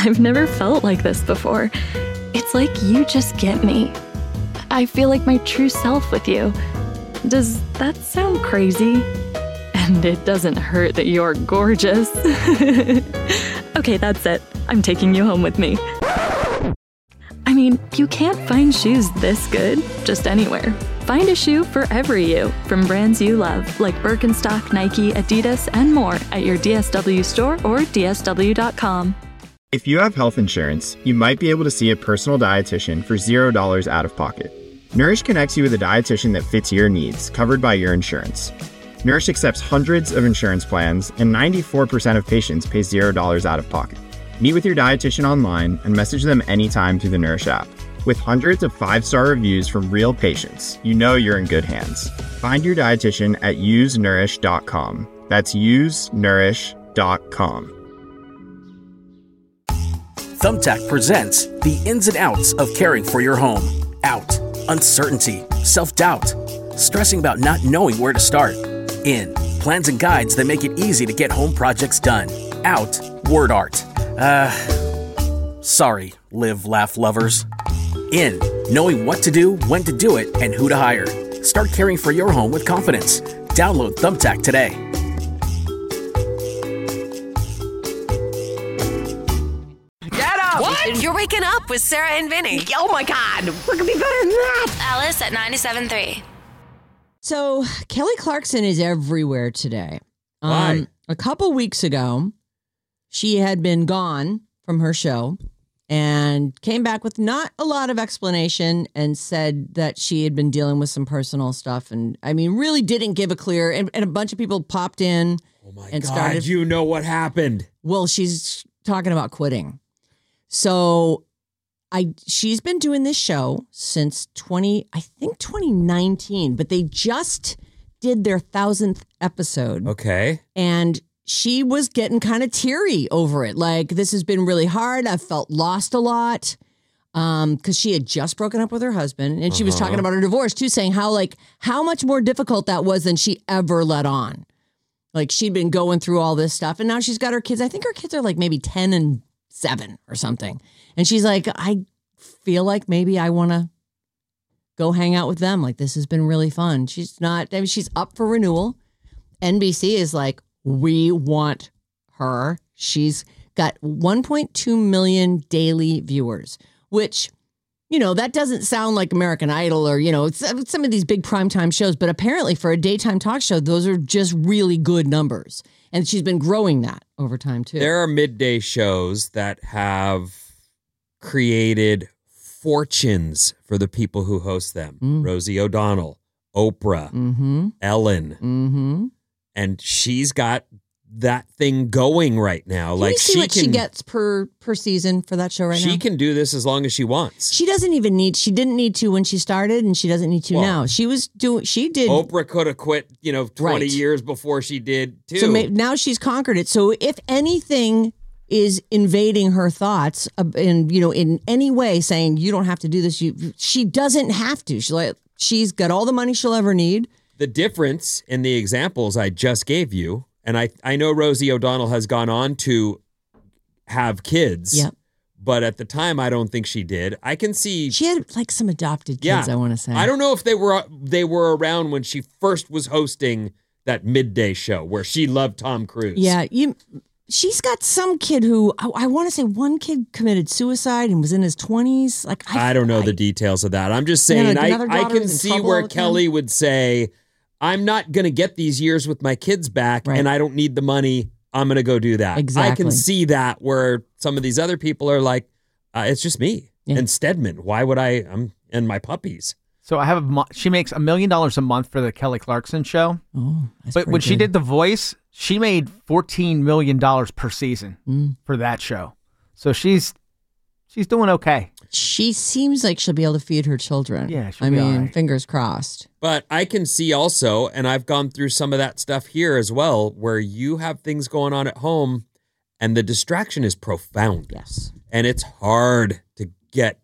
I've never felt like this before. It's like you just get me. I feel like my true self with you. Does that sound crazy? And it doesn't hurt that you're gorgeous. Okay, that's it. I'm taking you home with me. I mean, you can't find shoes this good just anywhere. Find a shoe for every you from brands you love, like Birkenstock, Nike, Adidas, and more at your DSW store or dsw.com. If you have health insurance, you might be able to see a personal dietitian for $0 out of pocket. Nourish connects you with a dietitian that fits your needs, covered by your insurance. Nourish accepts hundreds of insurance plans, and 94% of patients pay $0 out of pocket. Meet with your dietitian online and message them anytime through the Nourish app. With hundreds of 5-star reviews from real patients, you know you're in good hands. Find your dietitian at usenourish.com. That's usenourish.com. Thumbtack presents the ins and outs of caring for your home. Out, uncertainty, self-doubt, stressing about not knowing where to start. In, plans and guides that make it easy to get home projects done. Out, word art. Sorry, live, laugh lovers. In, knowing what to do, when to do it, and who to hire. Start caring for your home with confidence. Download Thumbtack today. Get up! What? You're waking up with Sarah and Vinny. Oh my God, we're gonna be better than that. Alice at 97.3. So Kelly Clarkson is everywhere today. Why? A couple weeks ago, she had been gone from her show and came back with not a lot of explanation and said that she had been dealing with some personal stuff. And I mean, really didn't give a clear, and a bunch of people popped in. Oh my and God, started. you know what happened. Well, she's talking about quitting. So she's been doing this show since 2019, but they just did their 1,000th episode. Okay. And she was getting kind of teary over it. Like, this has been really hard. I felt lost a lot because she had just broken up with her husband. And she was talking about her divorce, too, saying how much more difficult that was than she ever let on. Like, she'd been going through all this stuff. And now she's got her kids. I think her kids are like maybe 10 and 7 or something. And she's like, I feel like maybe I want to go hang out with them. Like, this has been really fun. She's up for renewal. NBC is like, we want her. She's got 1.2 million daily viewers, which, you know, that doesn't sound like American Idol or, you know, some of these big primetime shows. But apparently for a daytime talk show, those are just really good numbers. And she's been growing that over time, too. There are midday shows that have created fortunes for the people who host them. Rosie O'Donnell, Oprah, Ellen. And she's got that thing going right now. Can you see what she gets per season for that show right now? She can do this as long as she wants. She didn't need to when she started, and she doesn't need to now. She did. Oprah could have quit, 20 years before she did too. So now she's conquered it. So if anything is invading her thoughts and, in any way saying you don't have to do this, she doesn't have to. She's got all the money she'll ever need. The difference in the examples I just gave you, and I know Rosie O'Donnell has gone on to have kids, but at the time I don't think she did. I can see she had like some adopted kids. I want to say I don't know if they were around when she first was hosting that midday show where she loved Tom Cruise. Yeah, she's got some kid who I want to say one kid committed suicide and was in his 20s. Like I don't know the details of that. I'm just saying I can see where Kelly would say, I'm not going to get these years with my kids back, and I don't need the money. I'm going to go do that. Exactly. I can see that where some of these other people are like, it's just me and Stedman. Why would and my puppies. So I have she makes $1 million a month for the Kelly Clarkson show. Oh, but when she did The Voice, she made $14 million per season for that show. So she's doing okay. She seems like she'll be able to feed her children. Yeah, she'll be all right. Fingers crossed. But I can see also, and I've gone through some of that stuff here as well, where you have things going on at home and the distraction is profound. Yes. And it's hard to get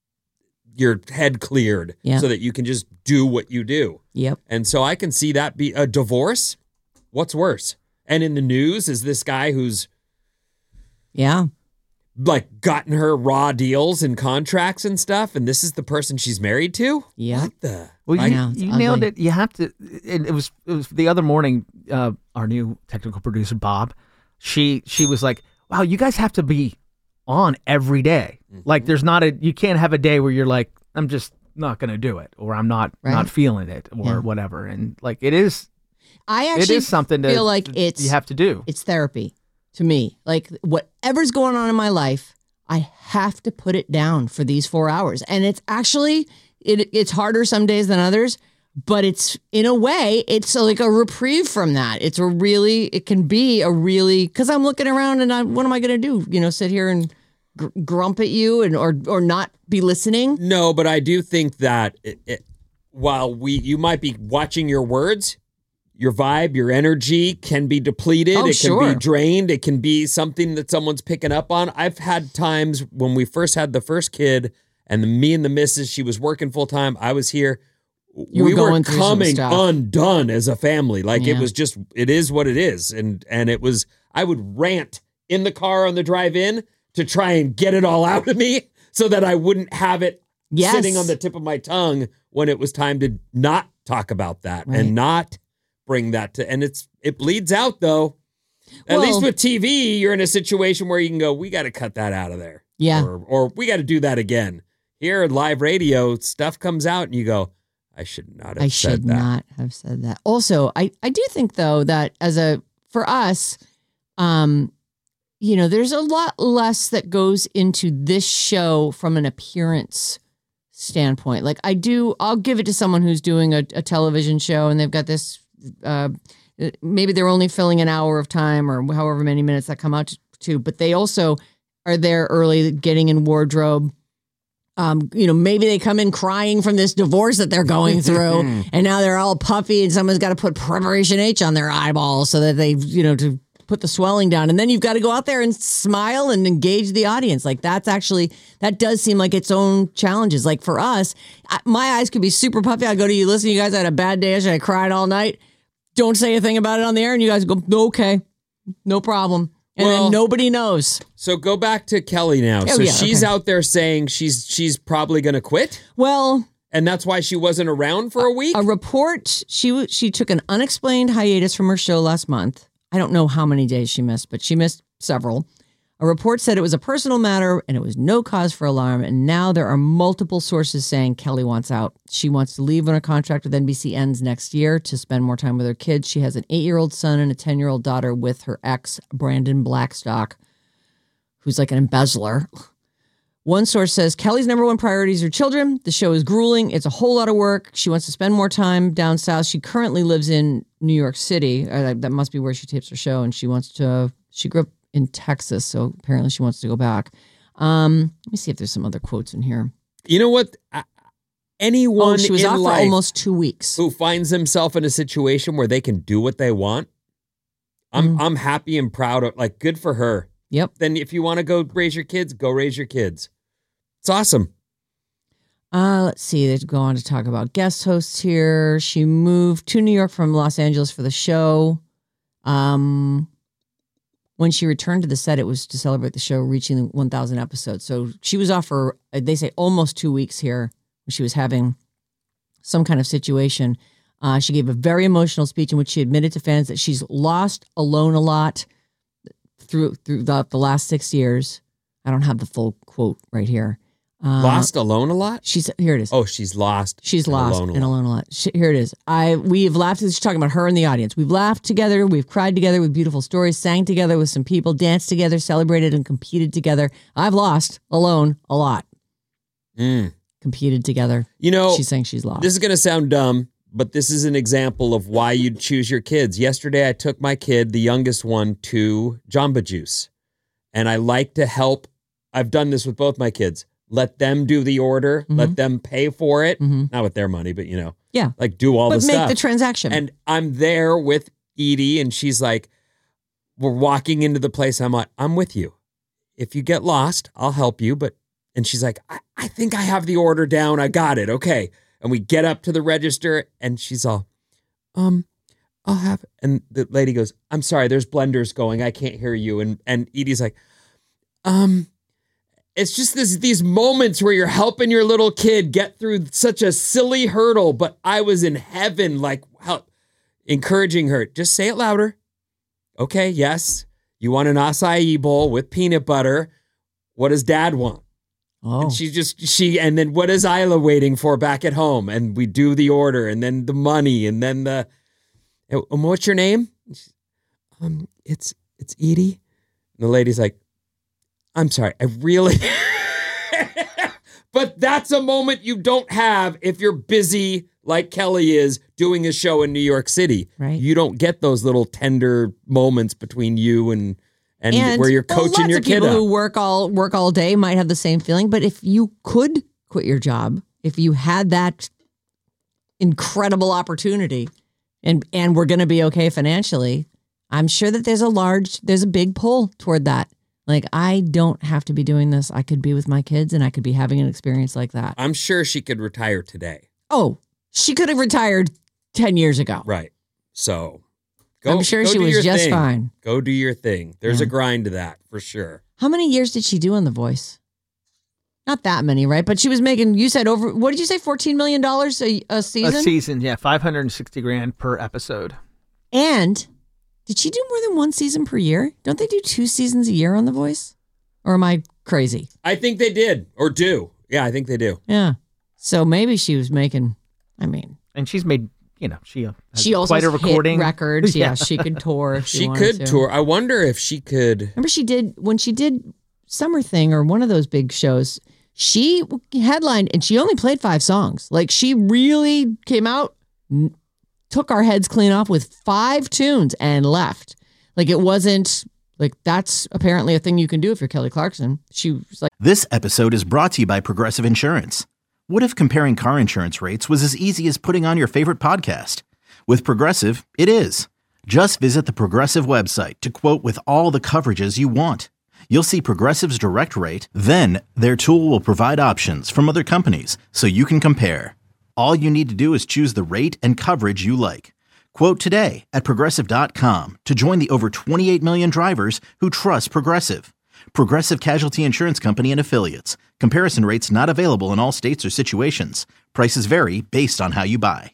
your head cleared so that you can just do what you do. Yep. And so I can see that be a divorce. What's worse? And in the news is this guy who's like gotten her raw deals and contracts and stuff, and this is the person she's married to? Yeah. What the? Well, I know, it's you nailed ugly. it. You have to. It was the other morning. Our new technical producer Bob, she was like, "Wow, you guys have to be on every day. Like, there's not you can't have a day where you're like, I'm just not going to do it, or I'm not feeling it, or whatever." And like, it is something feel like you have to do. It's therapy to me. Like, whatever's going on in my life, I have to put it down for these 4 hours. And it's actually, it's harder some days than others, but it's, in a way, it's like a reprieve from that. It can be a really, because I'm looking around and what am I going to do? Sit here and grump at you or not be listening? No, but I do think that while you might be watching your words, your vibe, your energy can be depleted. Oh, it can sure. be drained. It can be something that someone's picking up on. I've had times when we first had the first kid and me and the missus, she was working full time. I was here. We were coming undone as a family. Like it was just, it is what it is. And it was, I would rant in the car on the drive in to try and get it all out of me so that I wouldn't have it sitting on the tip of my tongue when it was time to not talk about that and not bring that to, and it bleeds out though. At least with TV, you're in a situation where you can go, we got to cut that out of there. Yeah. Or we got to do that again. Here in live radio, stuff comes out and you go, I should not have said that. not have said that. Also, I do think though that for us, there's a lot less that goes into this show from an appearance standpoint. Like I'll give it to someone who's doing a television show and they've got this, maybe they're only filling an hour of time or however many minutes that come out to, but they also are there early getting in wardrobe. Maybe they come in crying from this divorce that they're going through and now they're all puffy and someone's got to put Preparation H on their eyeballs so that they, to put the swelling down. And then you've got to go out there and smile and engage the audience. Like that does seem like its own challenges. Like for us, my eyes could be super puffy. I go to you, listen, you guys, I had a bad day yesterday. I cried all night. Don't say a thing about it on the air. And you guys go, okay, no problem. And then nobody knows. So go back to Kelly now. She's out there saying she's probably going to quit. Well, and that's why she wasn't around for a week. A report, she took an unexplained hiatus from her show last month. I don't know how many days she missed, but she missed several. A report said it was a personal matter and it was no cause for alarm. And now there are multiple sources saying Kelly wants out. She wants to leave when her contract with NBC ends next year to spend more time with her kids. She has an 8-year-old son and a 10-year-old daughter with her ex, Brandon Blackstock, who's like an embezzler. One source says Kelly's number one priority is her children. The show is grueling. It's a whole lot of work. She wants to spend more time down south. She currently lives in New York City. That must be where she tapes her show. And she grew up in Texas. So apparently she wants to go back. Let me see if there's some other quotes in here. You know what? Anyone she was in off life for almost 2 weeks who finds themselves in a situation where they can do what they want, I'm happy and proud of, like, good for her. Yep. Then if you want to go raise your kids, go raise your kids. It's awesome. Let's see. They go on to talk about guest hosts here. She moved to New York from Los Angeles for the show. When she returned to the set, it was to celebrate the show reaching 1,000 episodes. So she was off for, they say, almost 2 weeks here. She was having some kind of situation. She gave a very emotional speech in which she admitted to fans that she's lost alone a lot throughout the last 6 years. I don't have the full quote right here. Lost alone a lot? Here it is. Oh, she's lost. She's lost and alone a lot. Here it is. We've laughed. She's talking about her and the audience. We've laughed together. We've cried together with beautiful stories, sang together with some people, danced together, celebrated and competed together. I've lost alone a lot. Competed together. She's saying she's lost. This is going to sound dumb, but this is an example of why you'd choose your kids. Yesterday, I took my kid, the youngest one, to Jamba Juice. And I like to help. I've done this with both my kids. Let them do the order. Let them pay for it. Not with their money, but yeah, like do all the stuff. But make the transaction. And I'm there with Edie, and she's like, we're walking into the place. I'm like, I'm with you. If you get lost, I'll help you. And she's like, I think I have the order down. I got it. Okay. And we get up to the register, and she's all, I'll have it. And the lady goes, I'm sorry, there's blenders going. I can't hear you. And Edie's like, it's just these moments where you're helping your little kid get through such a silly hurdle, but I was in heaven, like encouraging her. Just say it louder. Okay, yes. You want an acai bowl with peanut butter. What does Dad want? Oh. And and then what is Isla waiting for back at home? And we do the order, and then the money, and then what's your name? It's Edie. And the lady's like, I'm sorry, I really. But that's a moment you don't have if you're busy like Kelly is doing a show in New York City. Right. You don't get those little tender moments between you and where you're coaching your kid Lots of people up. who work all day might have the same feeling, but if you could quit your job, if you had that incredible opportunity and we're going to be okay financially, I'm sure that there's a big pull toward that. Like, I don't have to be doing this. I could be with my kids and I could be having an experience like that. I'm sure she could retire today. Oh, she could have retired 10 years ago. Right. So I'm sure she was just fine. Go do your thing. There's a grind to that for sure. How many years did she do on The Voice? Not that many, right? But she was making, you said what did you say, $14 million a season? A season, yeah, $560,000 per episode. And did she do more than one season per year? Don't they do 2 seasons a year on The Voice? Or am I crazy? I think they did or do. Yeah, I think they do. Yeah. So maybe she was making, And she's made, she also quite a recording. Hit records. Yeah, she could tour. If She wanted could to. tour. I wonder if she could. Remember when she did Summer Thing or one of those big shows, she headlined and she only played 5 songs. Like, she really came out, took our heads clean off with 5 tunes and left. Like, it wasn't like, that's apparently a thing you can do if you're Kelly Clarkson. She was like, This episode is brought to you by Progressive Insurance. What if comparing car insurance rates was as easy as putting on your favorite podcast? With Progressive, it is. Just visit the Progressive website to quote with all the coverages you want. You'll see Progressive's direct rate, then their tool will provide options from other companies so you can compare. All you need to do is choose the rate and coverage you like. Quote today at Progressive.com to join the over 28 million drivers who trust Progressive. Progressive Casualty Insurance Company and Affiliates. Comparison rates not available in all states or situations. Prices vary based on how you buy.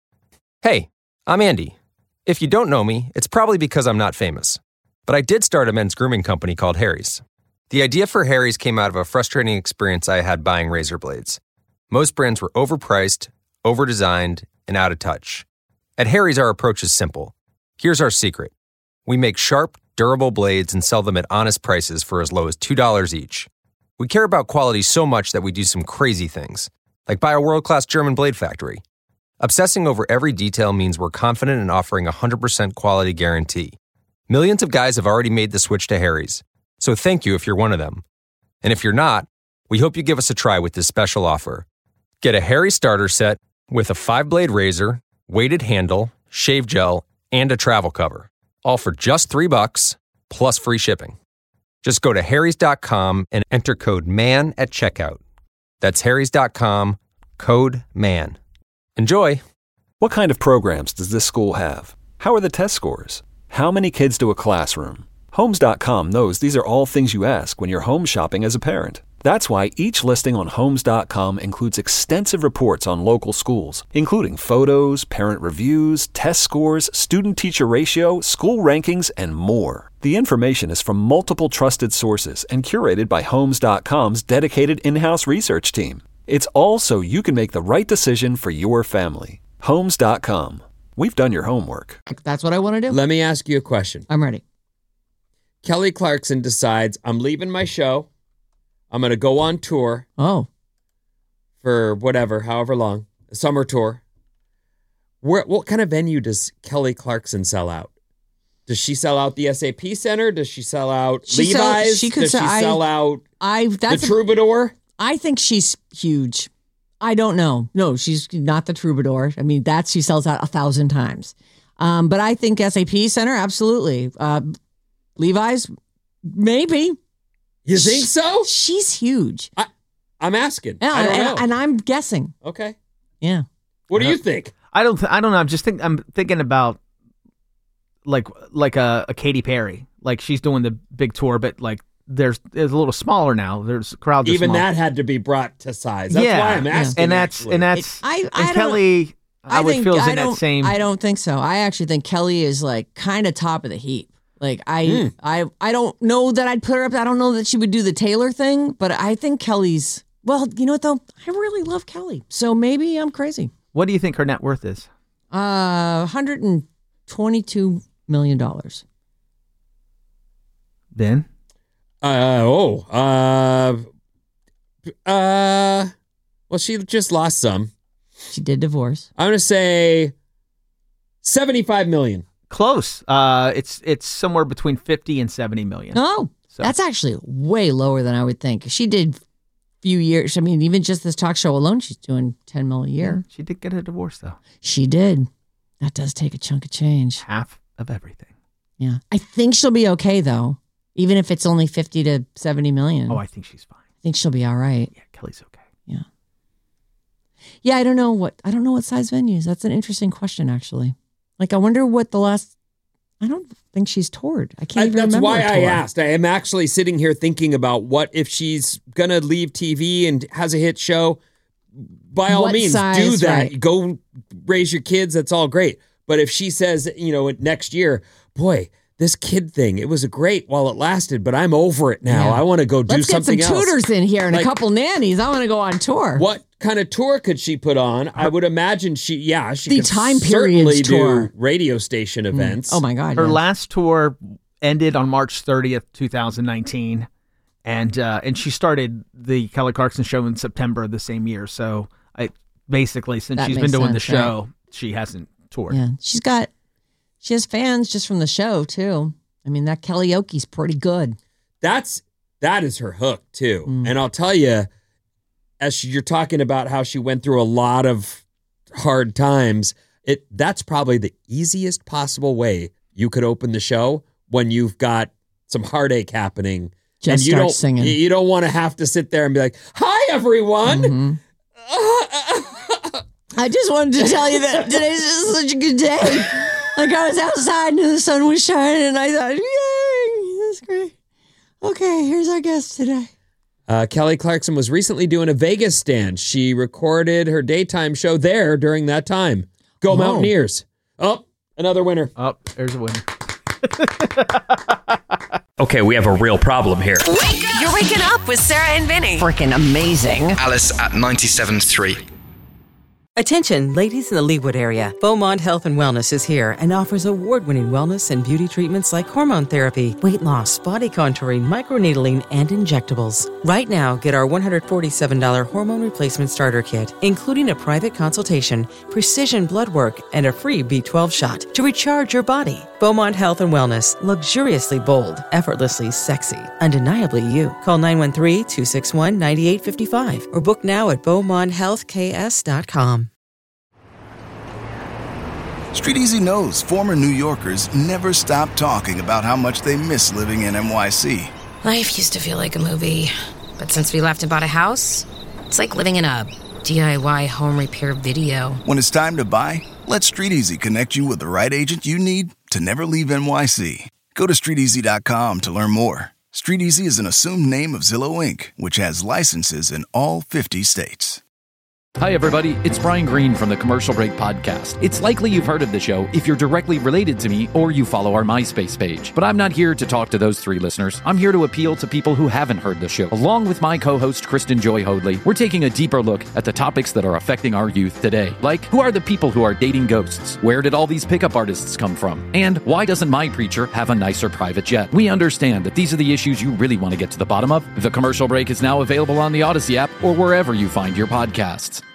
Hey, I'm Andy. If you don't know me, it's probably because I'm not famous. But I did start a men's grooming company called Harry's. The idea for Harry's came out of a frustrating experience I had buying razor blades. Most brands were overpriced, overdesigned, and out of touch. At Harry's, our approach is simple. Here's our secret. We make sharp, durable blades and sell them at honest prices for as low as $2 each. We care about quality so much that we do some crazy things, like buy a world-class German blade factory. Obsessing over every detail means we're confident in offering a 100% quality guarantee. Millions of guys have already made the switch to Harry's, so thank you if you're one of them. And if you're not, we hope you give us a try with this special offer. Get a Harry's starter set with a 5-blade razor, weighted handle, shave gel, and a travel cover. All for just $3 plus free shipping. Just go to harrys.com and enter code MAN at checkout. That's harrys.com, code MAN. Enjoy! What kind of programs does this school have? How are the test scores? How many kids do a classroom? Homes.com knows these are all things you ask when you're home shopping as a parent. That's why each listing on Homes.com includes extensive reports on local schools, including photos, parent reviews, test scores, student-teacher ratio, school rankings, and more. The information is from multiple trusted sources and curated by Homes.com's dedicated in-house research team. It's all so you can make the right decision for your family. Homes.com. We've done your homework. that's what I want to do. Let me ask you a question. I'm ready. Kelly Clarkson decides, I'm leaving my show. I'm going to go on tour. Oh. For whatever, however long. A summer tour. What kind of venue does Kelly Clarkson sell out? Does she sell out the SAP Center? Does she sell out Levi's? Does she sell out the Troubadour? I think she's huge. I don't know. No, she's not the Troubadour. I mean, she sells out 1,000 times. But I think SAP Center, absolutely. Levi's, maybe. You think so? She's huge. I'm asking. Yeah, I don't know. And I'm guessing. Okay. Yeah. What do you think? I don't know. I'm thinking about like a Katy Perry. Like, she's doing the big tour, but like there's a little smaller now. There's crowds. Even small. that had to be brought to size. That's why I'm asking. And that's Kelly. I would feel in that same. I don't think so. I actually think Kelly is like kind of top of the heap. Like I don't know that I'd put her up. I don't know that she would do the Taylor thing, but I think Kelly's. Well, you know what though? I really love Kelly, so maybe I'm crazy. What do you think her net worth is? $122 million. Ben? Well, she just lost some. She did divorce. I'm gonna say $75 million. Close. It's somewhere between 50 and 70 million. Oh, that's actually way lower than I would think. She did few years. I mean, even just this talk show alone, she's doing $10 million a year. She did get a divorce though. She did. That does take a chunk of change. Half of everything. Yeah. I think she'll be okay though, even if it's only 50 to 70 million. Oh, I think she's fine. I think she'll be all right. Yeah, Kelly's okay. Yeah. Yeah, I don't know what size venues. That's an interesting question, actually. Like, I wonder what I don't think she's toured. I can't even remember. That's why I asked. I am actually sitting here thinking about what if she's going to leave TV and has a hit show. By all means, do that. Right. Go raise your kids. That's all great. But if she says, next year, boy, this kid thing, it was great while it lasted, but I'm over it now. Yeah. I want to go do something else. Let's get some tutors in here and a couple nannies. I want to go on tour. What kind of tour could she put on? I would imagine she could time certainly tour. Do radio station events. Oh my God. Her last tour ended on March 30th, 2019. And she started the Kelly Clarkson show in September of the same year. So basically, since she's been doing the show, she hasn't toured. Yeah. She has fans just from the show too. I mean, that karaoke's pretty good. That is her hook too. And I'll tell you, as you're talking about how she went through a lot of hard times, that's probably the easiest possible way you could open the show when you've got some heartache happening. Just and start singing. You don't want to have to sit there and be like, "Hi, everyone." Mm-hmm. I just wanted to tell you that today's just such a good day. Like, I was outside and the sun was shining and I thought, yay, that's great. Okay, here's our guest today. Kelly Clarkson was recently doing a Vegas stand. She recorded her daytime show there during that time. Go Mountaineers. Oh, another winner. Oh, there's a winner. Okay, we have a real problem here. You're waking up with Sarah and Vinny. Freaking amazing. Alice at 97.3. Attention, ladies in the Leawood area. Beaumont Health and Wellness is here and offers award-winning wellness and beauty treatments like hormone therapy, weight loss, body contouring, microneedling, and injectables. Right now, get our $147 hormone replacement starter kit, including a private consultation, precision blood work, and a free B12 shot to recharge your body. Beaumont Health and Wellness. Luxuriously bold, effortlessly sexy, undeniably you. Call 913-261-9855 or book now at BeaumontHealthKS.com. Street Easy knows former New Yorkers never stop talking about how much they miss living in NYC. Life used to feel like a movie, but since we left and bought a house, it's like living in a DIY home repair video. When it's time to buy, let Street Easy connect you with the right agent you need to never leave NYC. Go to StreetEasy.com to learn more. Street Easy is an assumed name of Zillow Inc., which has licenses in all 50 states. Hi, everybody. It's Brian Green from the Commercial Break Podcast. It's likely you've heard of the show if you're directly related to me or you follow our MySpace page. But I'm not here to talk to those three listeners. I'm here to appeal to people who haven't heard the show. Along with my co-host, Kristen Joy Hoadley, we're taking a deeper look at the topics that are affecting our youth today. Like, who are the people who are dating ghosts? Where did all these pickup artists come from? And why doesn't my preacher have a nicer private jet? We understand that these are the issues you really want to get to the bottom of. The Commercial Break is now available on the Odyssey app or wherever you find your podcasts.